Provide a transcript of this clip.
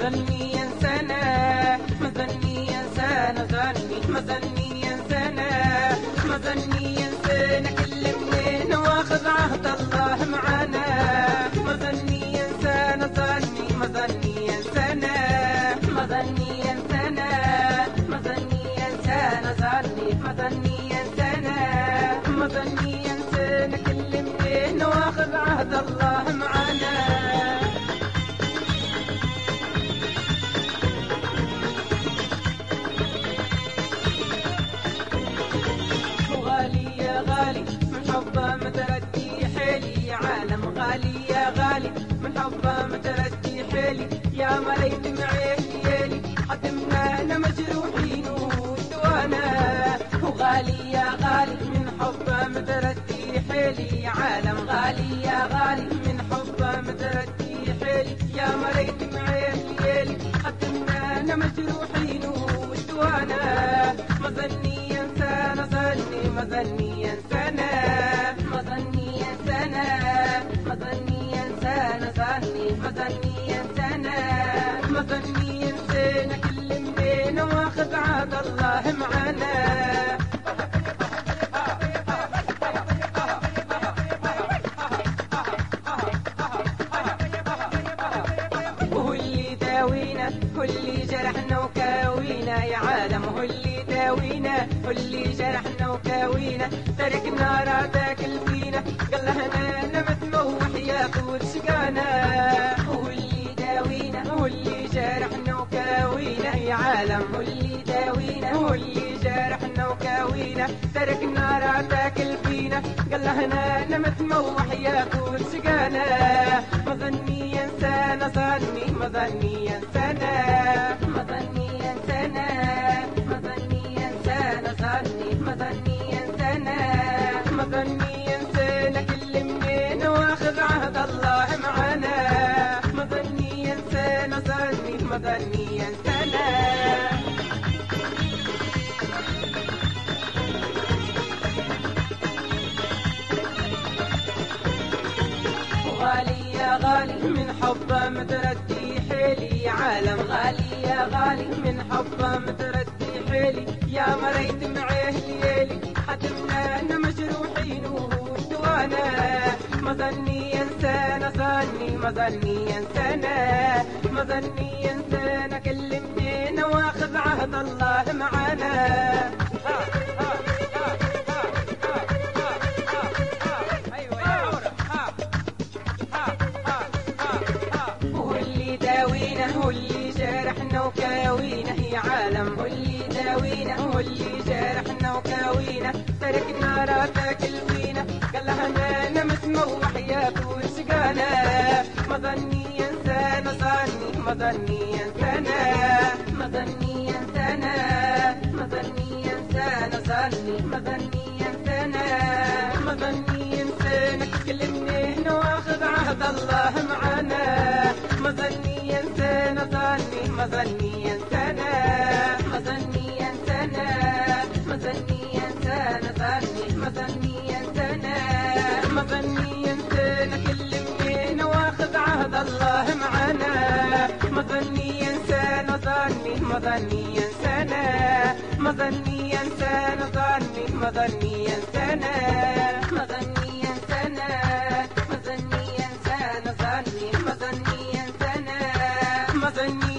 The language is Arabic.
مظنيا سنة مظنيا سنة ظني مظنيا سنة مظنيا سنة كل منين واخذ عهد الله معانا مظنيا سنة ظني مظنيا سنة مظنيا سنة مظنيا سنة ظني مظنيا سنة مظنيا سنة كل منين واخذ عهد الله معانا متردي حيلي يا عالم غالي يا غالي من حبه متردي حيلي يا مريت معي ليالي قدمنا انا مجروحين ودوانا وغالي يا غالي من حبه متردي حيلي يا عالم غالي يا غالي من حبه متردي حيلي يا مريت معي ليالي قدمنا انا مجروحين ودوانا مظنيا سنة ظني مظنيا سنة مظنيا سنة مظنيا سنة ظني مظنيا سنة مظنيا سنة كل منين واخذ عهد الله معانا وهو اللي داوينا هو اللي جرحنا وكاوينا يا عالم هو اللي داوينا هو اللي جرحنا وكاوينا تركنا راتك الفينا قال لها انا متموح يا طول شقانا هو اللي داوينا هو اللي جرحنا وكاوينا يا عالم هو اللي داوينا هو اللي جرحنا وكاوينا تركنا راتك الفينا قال لها انا متموح يا طول شقانا مظنيا سنة ظني مظنيا سنة مظنيا سنة مظنيا سنة ظني مظنيا سنة مظنيا سنة كل منين واخذ عهد الله معانا مظنيا سنة ظني مظنيا سنة غالي يا غالي من حبه متردي حيلي يا عالم غالي يا غالي من حبه متردي حيلي يا مريت معيه ليالي حدمنا انا مجروحين ودوانا مظنيا سنة ظني مظنيا سنة مظنيا سنة كل منين واخذ عهد الله معانا هو اللي جرحنا وكاوينا يا عالم هو اللي داوينا هو اللي جرحنا وكاوينا تركنا راتك الفينا قال لها انا متموح يا طول شقانا مظنيا سنة ظني مظنيا سنة مظنيا سنة مظنيا سنة ظني مظنيا سنة مظنيا سنة كل منين واخذ عهد الله معانا مظنيا سنة ظني مظنيا سنة مظنيا سنة مظنيا سنة ظني مظنيا سنة مظنيا سنة كل منين واخذ عهد الله معانا مظنيا سنة ظني مظنيا سنة مظنيا سنة ظني مظنيا سنة مظنيا سنة مظنيا سنة ظني مظنيا سنة مظنيا